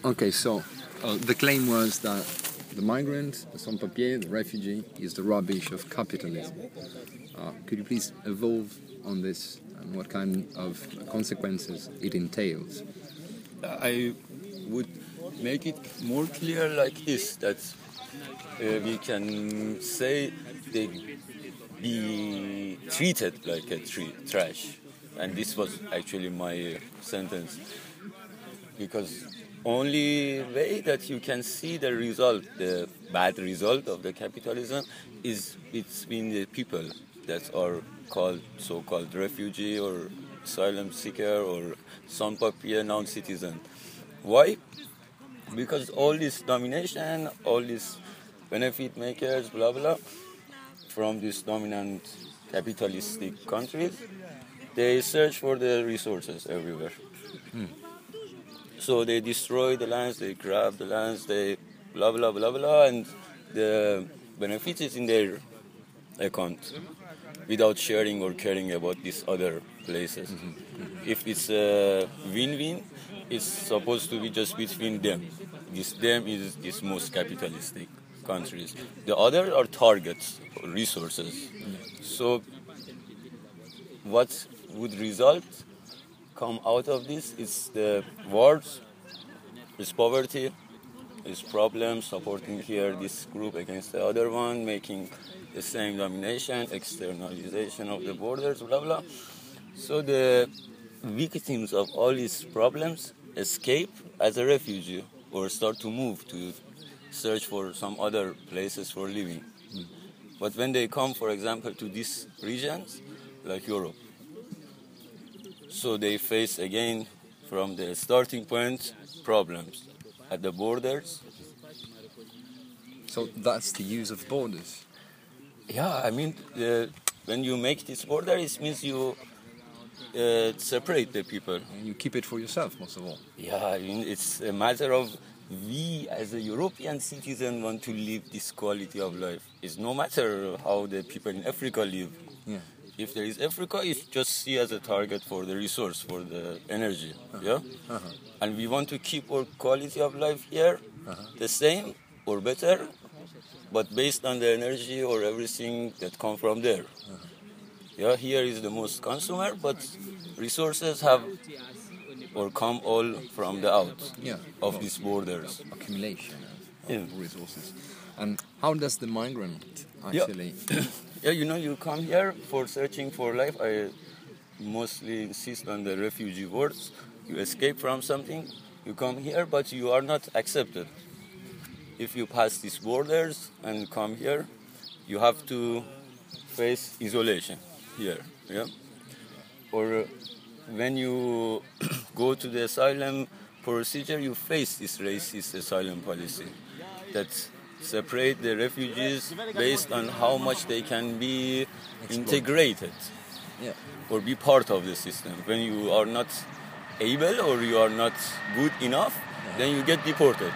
Okay, so the claim was that the migrant, the sans-papier, the refugee, is the rubbish of capitalism. Could you please evolve on this and what kind of consequences it entails? I would make it more clear like this, that we can say they be treated like a trash. And this was actually my sentence. Because only way that you can see the result, the bad result of the capitalism, is between the people that are called so-called refugee or asylum seeker or sans-papier non-citizen. Why? Because all this domination, all these benefit makers, blah blah, from these dominant capitalistic countries, they search for the resources everywhere. So they destroy the lands, they grab the lands, they blah blah blah blah, and the benefit is in their account without sharing or caring about these other places. If it's a win-win, it's supposed to be just between them. This them is this most capitalistic countries. The other are targets, or resources. So what would result come out of this is the wars, is poverty, is problems, supporting here this group against the other one, making the same domination, externalization of the borders, blah blah. So the victims of all these problems escape as a refugee or start to move to search for some other places for living. But when they come, for example, to these regions, like Europe, so they face again from the starting point problems at the borders. So that's the use of borders. Yeah, I mean, when you make this border, it means you separate the people. And you keep it for yourself, most of all. Yeah, I mean, it's a matter of we as a European citizen want to live this quality of life. It's no matter how the people in Africa live. Yeah. If there is Africa, it's just see as a target for the resource, for the energy. Yeah? And we want to keep our quality of life here the same or better, but based on the energy or everything that come from there. Yeah, here is the most consumer, but resources have or come all from the out of these borders. Accumulation of resources. And how does the migrant actually... Yeah, you know, you come here for searching for life. I mostly insist on the refugee words. You escape from something, you come here, but you are not accepted. If you pass these borders and come here, you have to face isolation here. Yeah? Or when you go to the asylum procedure, you face this racist asylum policy that separate the refugees based on how much they can be integrated or be part of the system. When you are not able or you are not good enough, then you get deported.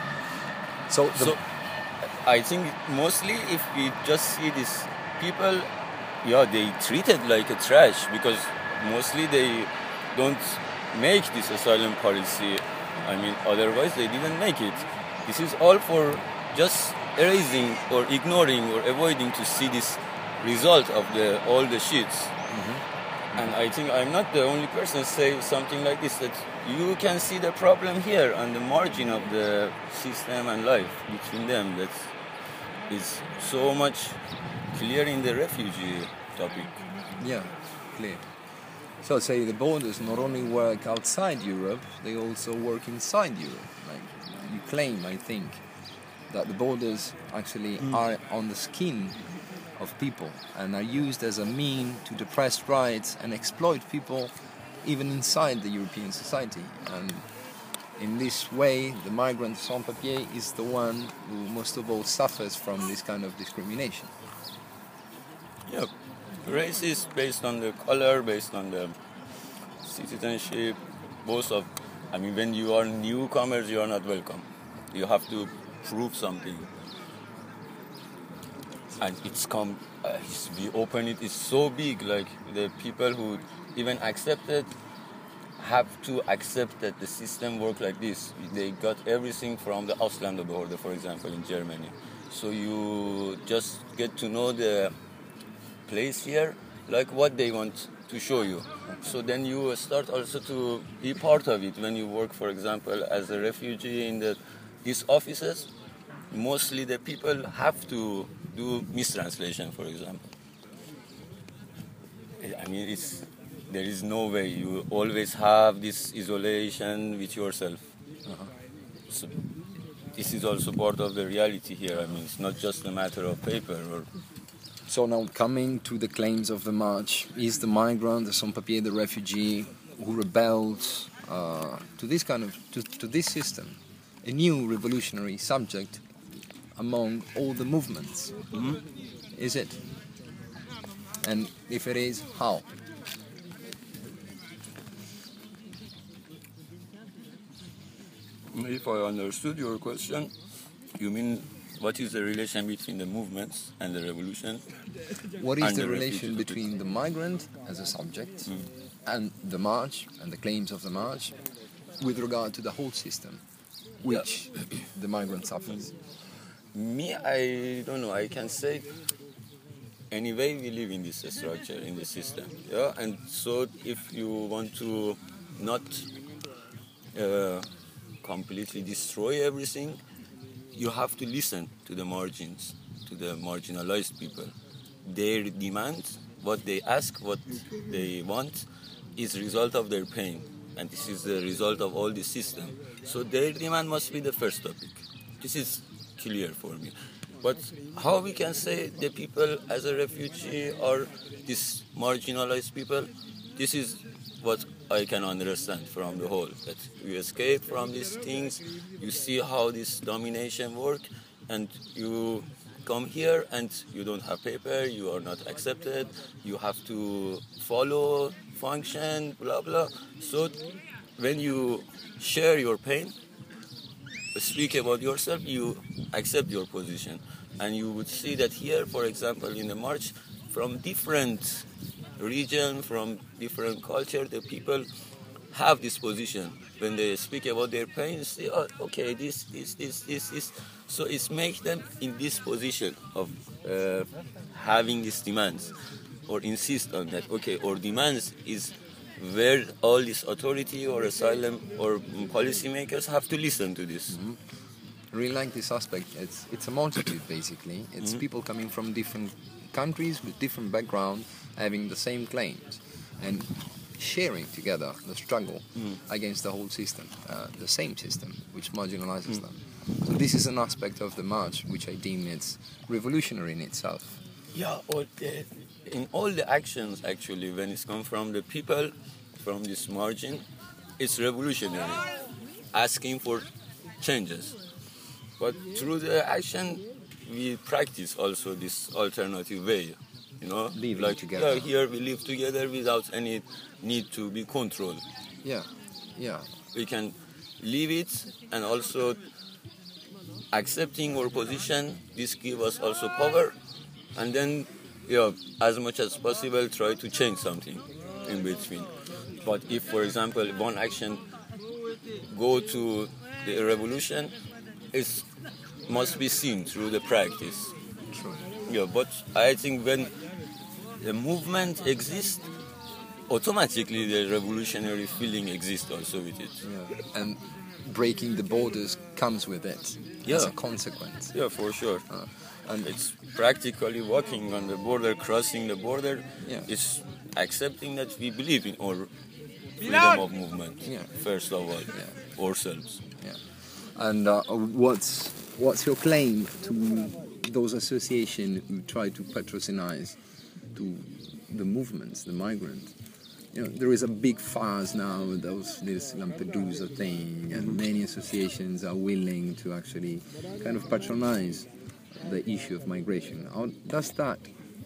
So I think mostly if we just see these people, they treated like a trash because mostly they don't make this asylum policy. I mean, otherwise they didn't make it. This is all for just erasing or ignoring or avoiding to see this result of all the shits. And I think I'm not the only person say something like this, that you can see the problem here on the margin of the system and life between them. That is so much clear in the refugee topic. Yeah, clear. So say the borders not only work outside Europe, they also work inside Europe. Like you claim, I think, that the borders actually are on the skin of people and are used as a mean to depress rights and exploit people even inside the European society. And in this way, the migrant sans-papier is the one who most of all suffers from this kind of discrimination. Yeah, race is based on the color, based on the citizenship, when you are newcomers, you are not welcome. You have to prove something, and we open it's so big, like the people who even accepted have to accept that the system works like this. They got everything from the Ausländerbehörde, for example, in Germany. So you just get to know the place here, like what they want to show you. So then you start also to be part of it. When you work, for example, as a refugee in these offices, mostly the people have to do mistranslation, for example. I mean, there is no way. You always have this isolation with yourself. So this is also part of the reality here. I mean, it's not just a matter of paper. So now coming to the claims of the march, is the migrant, the sans-papier, the refugee who rebelled to this kind of to this system, a new revolutionary subject among all the movements? Is it? And if it is, how? If I understood your question, you mean what is the relation between the movements and the revolution? What is and the the relation refugees? between the migrant as a subject and the march and the claims of the march with regard to the whole system which the migrant suffers? Me, I don't know. I can say anyway we live in this structure, in this system. Yeah, and so if you want to not completely destroy everything, you have to listen to the margins, to the marginalized people. Their demands, what they ask, what they want, is the result of their pain, and this is the result of all the system. So their demand must be the first topic. This is clear for me. But how we can say the people as a refugee or these marginalized people, this is what I can understand from the whole, that you escape from these things, you see how this domination work, and you come here and you don't have paper, you are not accepted, you have to follow, function, blah blah. So when you share your pain, speak about yourself, you accept your position. And you would see that here, for example, in the march, from different region, from different culture, the people have this position. When they speak about their pain, say, oh, okay, this. So it makes them in this position of having these demands, or insist on that, okay, our demands is where all this authority or asylum or policymakers have to listen to this. I really like this aspect. It's a multitude, basically. It's people coming from different countries with different backgrounds, having the same claims, and sharing together the struggle against the whole system, the same system, which marginalizes them. So this is an aspect of the march which I deem it's revolutionary in itself. Yeah, in all the actions, actually, when it's come from the people, from this margin, it's revolutionary, asking for changes. But through the action, we practice also this alternative way, you know? Living like, together. Yeah, here we live together without any need to be controlled. Yeah. We can live it, and also accepting our position, this gives us also power, and then, as much as possible, try to change something in between. But if, for example, one action go to the revolution, it must be seen through the practice. True. Yeah, but I think when the movement exists, automatically the revolutionary feeling exists also with it. Yeah. And breaking the borders comes with it as a consequence. Yeah, for sure. And it's practically walking on the border, crossing the border. Yeah. It's accepting that we believe in our freedom of movement, first of all, ourselves. Yeah. And what's your claim to those associations who try to patronize to the movements, the migrants? There is a big fuss now with this Lampedusa thing, and many associations are willing to actually kind of patronize the issue of migration. How does that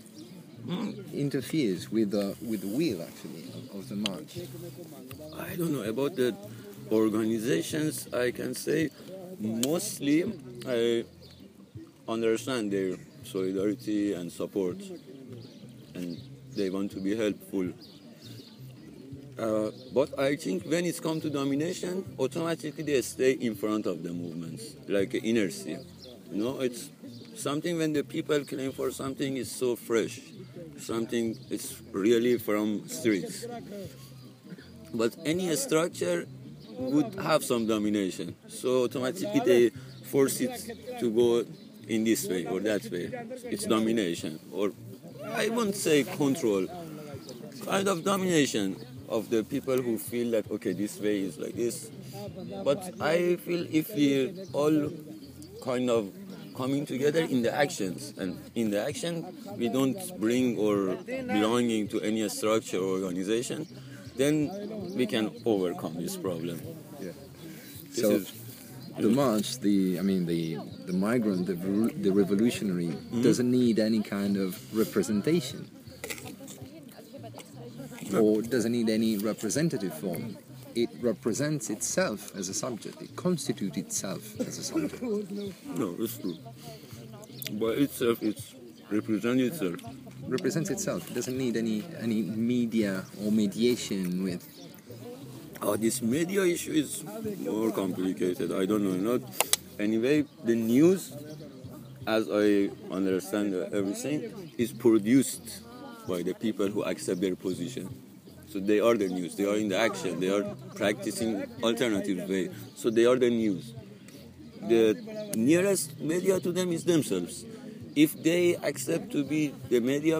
interferes with the will actually of the march? I don't know about the organizations. I can say mostly I understand their solidarity and support, and they want to be helpful. But I think when it's come to domination, automatically they stay in front of the movements, like inertia. It's something when the people claim for something is so fresh, something is really from streets. But any structure would have some domination, so automatically they force it to go in this way or that way. It's domination, or I won't say control, kind of domination of the people who feel that okay, this way is like this. But I feel if we all kind of coming together in the actions, and in the action we don't bring or belonging to any structure or organization, then we can overcome this problem. Yeah. This So is- the march, the migrant, the revolutionary doesn't need any kind of representation, or doesn't need any representative form. It represents itself as a subject. It constitutes itself as a subject. no, it's true. By itself, it's represent itself. Represents itself. It doesn't need any media or mediation with. This media issue is more complicated. I don't know. Not anyway. The news, as I understand everything, is produced by the people who accept their position. So they are the news. They are in the action. They are practicing alternative way. So they are the news. The nearest media to them is themselves. If they accept to be the media,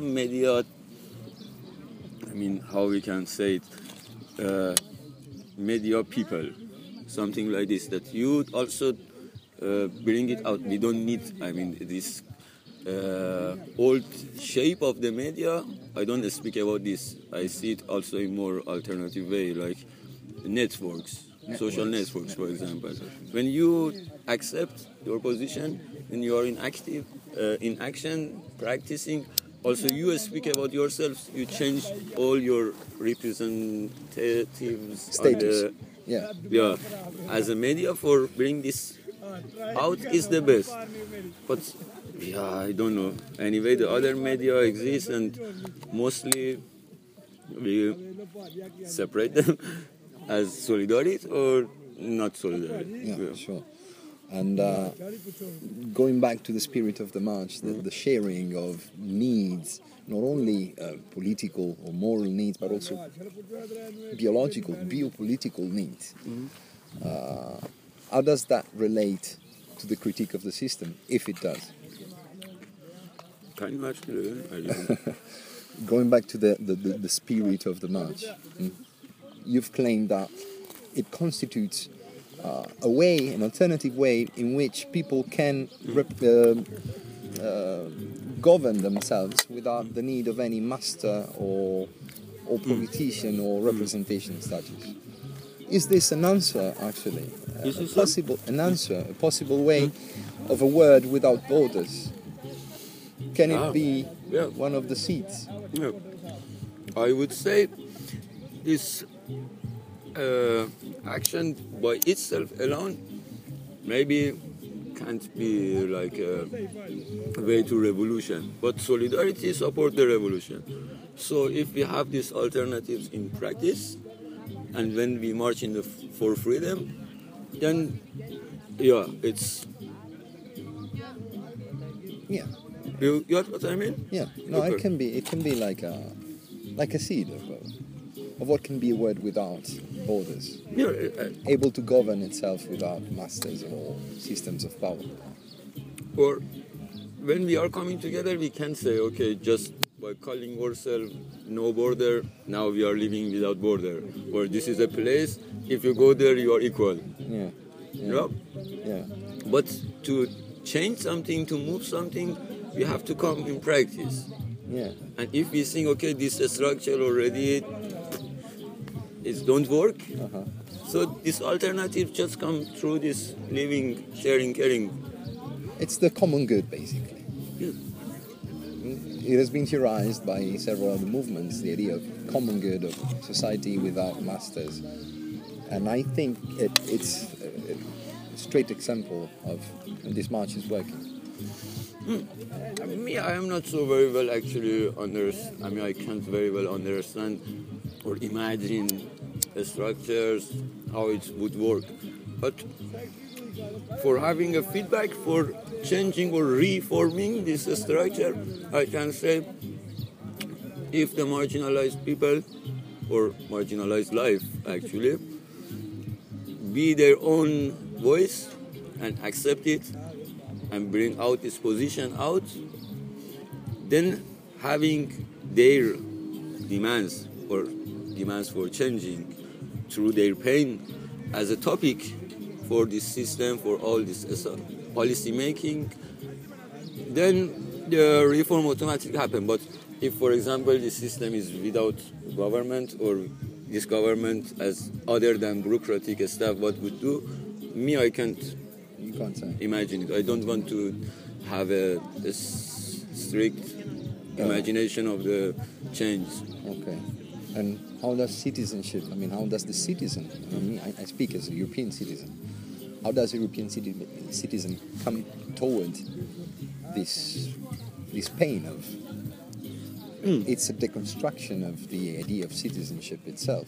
I mean, how we can say it, media people, something like this, that you also bring it out. We don't need, I mean, this old shape of the media. I don't speak about this. I see it also in more alternative way, like networks, social networks, for example. When you accept your position, when you are in action, practicing, also you speak about yourself, you change all your representatives. Status. Yeah. Yeah, as a media for bring this out is the best. But yeah, I don't know. Anyway, the other media exist, and mostly we separate them as solidarity or not solidarity. Yeah, sure. And going back to the spirit of the march, the sharing of needs, not only political or moral needs, but also biological, biopolitical needs. How does that relate to the critique of the system, if it does? Can you actually? I don't- Going back to the spirit of the march, you've claimed that it constitutes a way, an alternative way in which people can govern themselves without the need of any master or politician or representation status. Is this an answer, actually? Is this A possible way of a word without borders? Can it be yeah. one of the seeds? Yeah. I would say this action by itself alone maybe can't be like a way to revolution, but solidarity support the revolution. So if we have these alternatives in practice, and when we march for freedom, then yeah, it's Yeah. you got what I mean? Yeah, no, Okay. it can be like a seed of what can be a word without borders, Yeah, able to govern itself without masters or systems of power. or when we are coming together, we can say, okay, just by calling ourselves no border, now we are living without border. Or this is a place, if you go there, you are equal. Yeah, You know? yeah, But to change something, to move something, we have to come in practice. yeah, And if we think, okay, this structure already it don't work, so this alternative just come through this living, sharing, caring. It's the common good, basically. It has been theorized by several other movements, the idea of common good, of society without masters. And I think it's a straight example of this march is working. Me, I am not so very well actually I mean, I can't very well understand or imagine structures, how it would work. But for having a feedback, for changing or reforming this structure, I can say if the marginalized people or marginalized life actually be their own voice and accept it and bring out this position out, then having their demands or demands for changing through their pain as a topic for this system, for all this policy making, then the reform automatically happen. But if, for example, the system is without government, or this government as other than bureaucratic staff, what would do, I can't imagine it. I don't want to have a strict imagination of the change. Okay. And how does citizenship, how does the citizen, I speak as a European citizen, how does a European citizen come toward this pain of, it's a deconstruction of the idea of citizenship itself,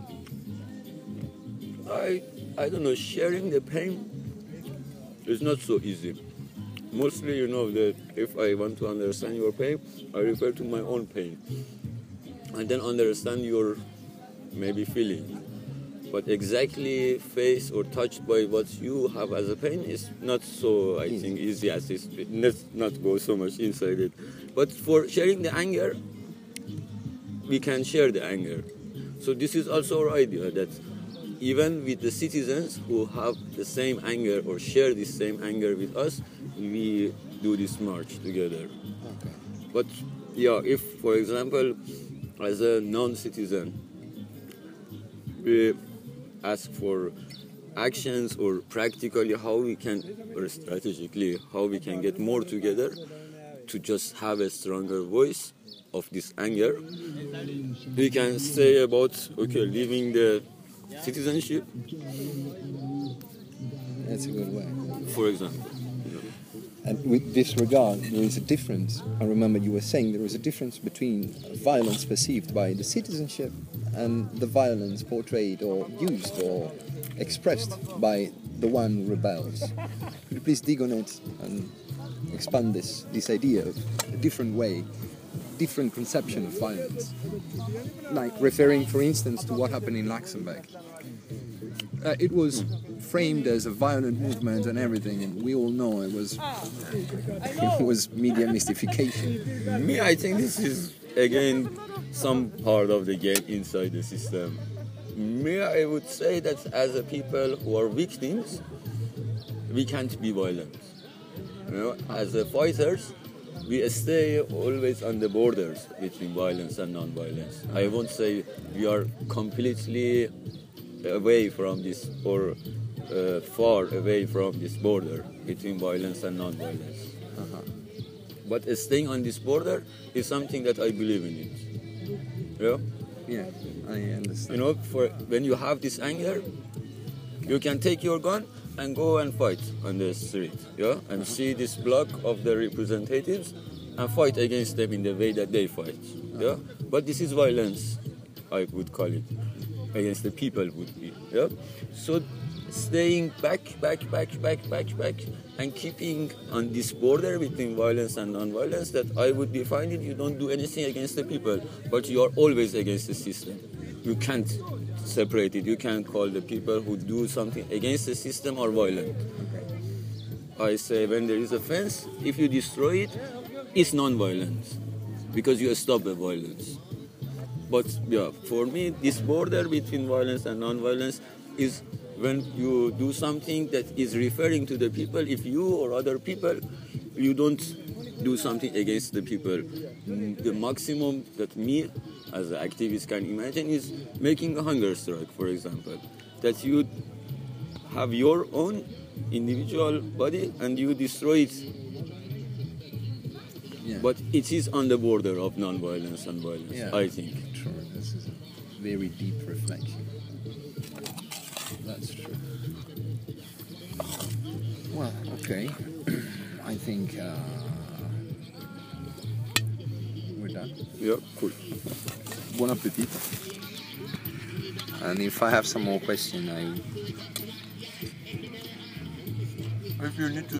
I don't know, sharing the pain is not so easy. Mostly, that if I want to understand your pain, I refer to my own pain. And then understand your maybe feeling. But exactly face or touched by what you have as a pain is not so, I think, easy as this. Let's not go so much inside it. But for sharing the anger, we can share the anger. So this is also our idea, that even with the citizens who have the same anger or share the same anger with us, we do this march together. Okay. But if, for example, as a non-citizen, we ask for actions or practically how we can, or strategically, how we can get more together to just have a stronger voice of this anger. We can say about, leaving the citizenship. That's a good way. For example. And with this regard, there is a difference. I remember you were saying there is a difference between violence perceived by the citizenship and the violence portrayed or used or expressed by the one who rebels. Could you please dig on it and expand this idea of a different way, different conception of violence? Like referring, for instance, to what happened in Luxembourg. It was framed as a violent movement and everything, and we all know it was media mystification. I think this is again some part of the game inside the system. I would say that as a people who are victims, we can't be violent. As a fighters, we stay always on the borders between violence and non-violence. I won't say we are completely away from this or far away from this border between violence and non-violence. But staying on this border is something that I believe in it. Yeah, I understand. For when you have this anger, you can take your gun and go and fight on the street, and see this block of the representatives and fight against them in the way that they fight, But this is violence, I would call it, against the people would be, So staying back, and keeping on this border between violence and non-violence, that I would define it, you don't do anything against the people, but you are always against the system. You can't separate it. You can't call the people who do something against the system or violent. I say when there is a fence, if you destroy it, it's non-violence, because you stop the violence. But for me, this border between violence and non-violence is when you do something that is referring to the people. If you or other people, you don't do something against the people. The maximum that me, as an activist, can imagine is making a hunger strike, for example. That you have your own individual body and you destroy it. Yeah. But it is on the border of non-violence and violence, I think. True. This is a very deep reflection. That's true. Well, okay. I think we're done. Yeah, cool. Buon appetito. And if I have some more questions, If you need to